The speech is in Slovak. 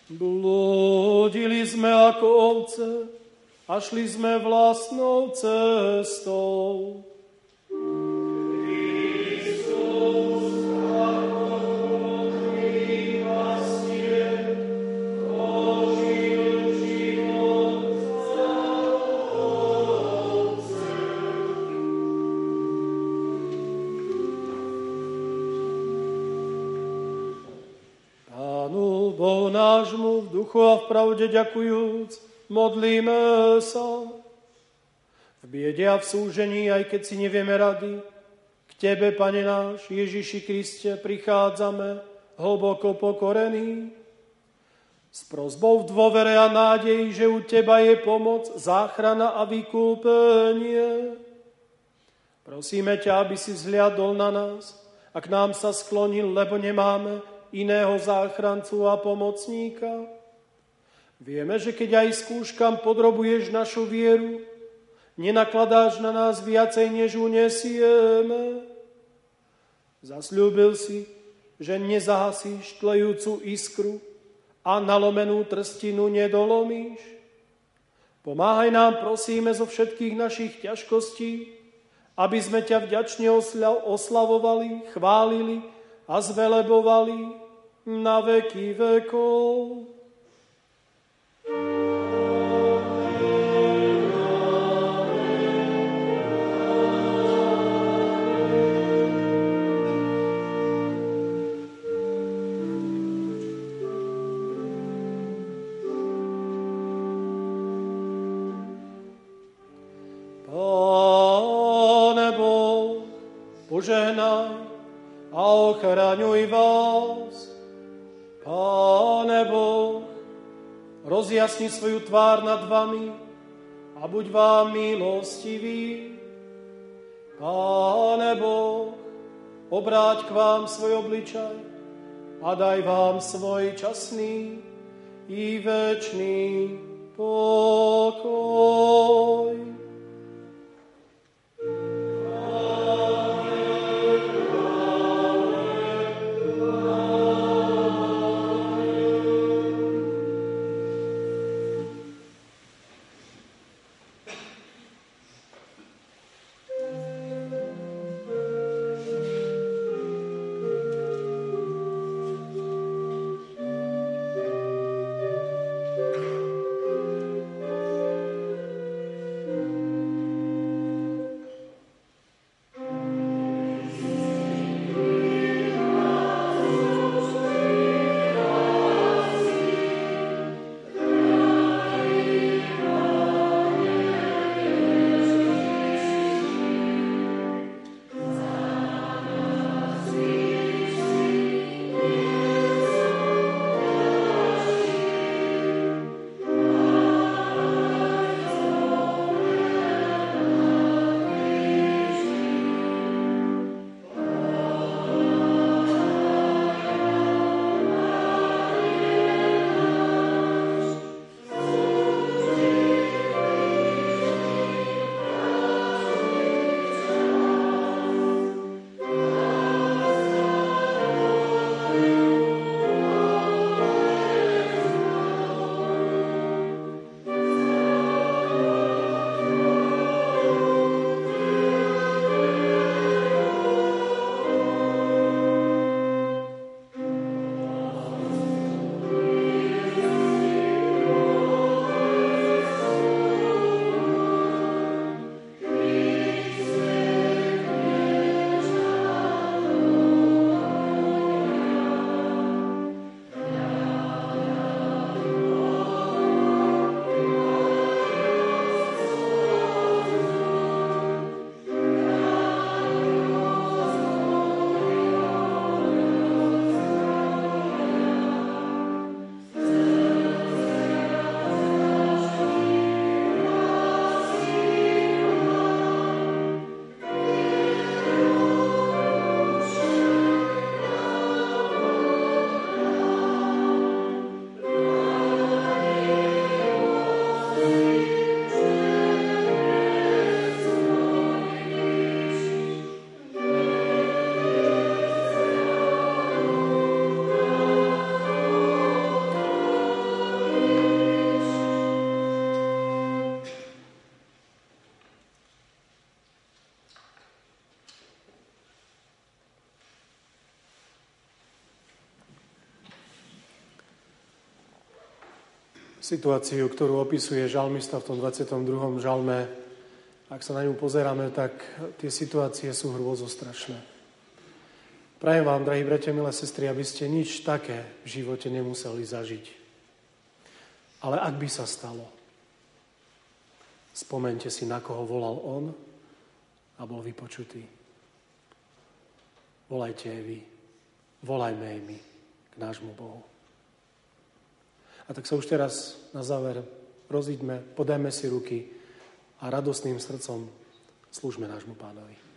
Blúdili sme ako ovce a šli sme vlastnou cestou. Bohu nášmu v duchu a v pravde ďakujúc, modlíme sa. V biede a v súžení, aj keď si nevieme rady, k Tebe, Pane náš, Ježiši Kriste, prichádzame hlboko pokorení. S prosbou v dôvere a nádeji, že u Teba je pomoc, záchrana a vykúpenie. Prosíme ťa, aby si zhliadol na nás a k nám sa sklonil, lebo nemáme iného záchrancu a pomocníka. Vieme, že keď aj skúškam podrobuješ našu vieru, nenakladáš na nás viacej, než unesieme. Zasľúbil si, že nezahasíš tlejúcu iskru a nalomenú trstinu nedolomíš. Pomáhaj nám, prosíme, zo všetkých našich ťažkostí, aby sme ťa vďačne oslavovali, chválili a zvelebovali na veky vekov. Pane Boh, požehnaj a ochraňuj vás. Pane Boh, rozjasni svoju tvár nad vami a buď vám milostivý. Pane Boh, obráť k vám svoj obličaj a daj vám svoj časný i večný pokoj. Situáciu, ktorú opisuje žalmista v tom 22. žalme, ak sa na ňu pozeráme, tak tie situácie sú hrôzostrašné. Prajem vám, drahí bratia, milé sestry, aby ste nič také v živote nemuseli zažiť. Ale ak by sa stalo, spomeňte si, na koho volal on a bol vypočutý. Volajte aj vy. Volajme aj my k nášmu Bohu. A tak sa už teraz na záver rozíďme, podajme si ruky a radostným srdcom slúžme nášmu Pánovi.